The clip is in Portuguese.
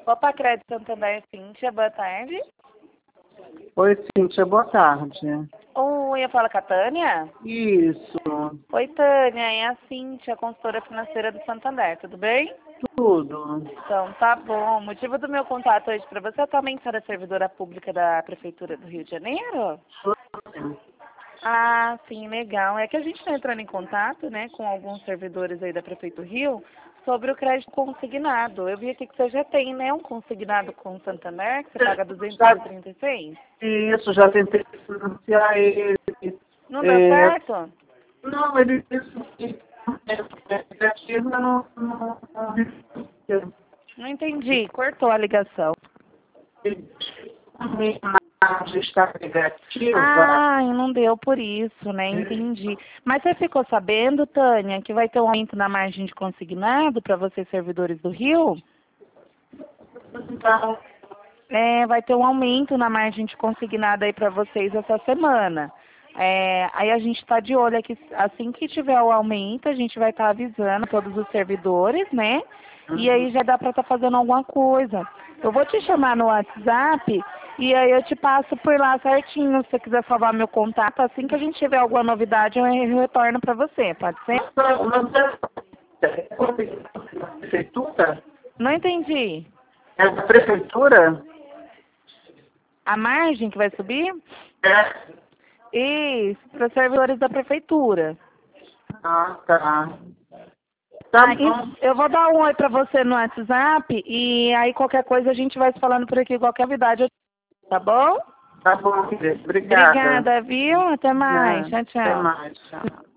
Opa, Crédito Santander, Cíntia, boa tarde. Oi, Cíntia, boa tarde. Oi, eu falo com a Tânia? Isso, Oi, Tânia, é a Cíntia, consultora financeira do Santander, tudo bem? tudo. Então, tá bom. O motivo do meu contato hoje para você atualmente ser a servidora pública da Prefeitura do Rio de Janeiro? Ah, sim, legal. É que a gente está entrando em contato, né, com alguns servidores aí da Prefeitura do Rio sobre o crédito consignado. Eu vi aqui que você já tem, né, um consignado com o Santander, que você paga 236. Isso, já tentei financiar ele. Não deu certo? Não, ele disse que negativo não. Não entendi. Cortou a ligação. A minha margem está negativa. Ah, e não deu por isso, né? Entendi. Mas você ficou sabendo, Tânia, que vai ter um aumento na margem de consignado para vocês servidores do Rio? Então, Vai ter um aumento na margem de consignado aí para vocês essa semana. Aí a gente está de olho aqui, assim que tiver o aumento, a gente vai estar avisando todos os servidores, né? E aí já dá para estar fazendo alguma coisa. Eu vou te chamar no WhatsApp e aí eu te passo por lá certinho. Se você quiser salvar meu contato, assim que a gente tiver alguma novidade, eu retorno para você, pode ser? da prefeitura? Não entendi. É da prefeitura? A margem que vai subir? É. Isso, para servidores da prefeitura. Ah, tá. Tá bom. Eu vou dar um oi pra você no WhatsApp e aí qualquer coisa a gente vai se falando por aqui, qualquer novidade, tá bom? Tá bom, querida. Obrigada. Obrigada, viu? Até mais. Tchau, Até tchau. mais. Tchau.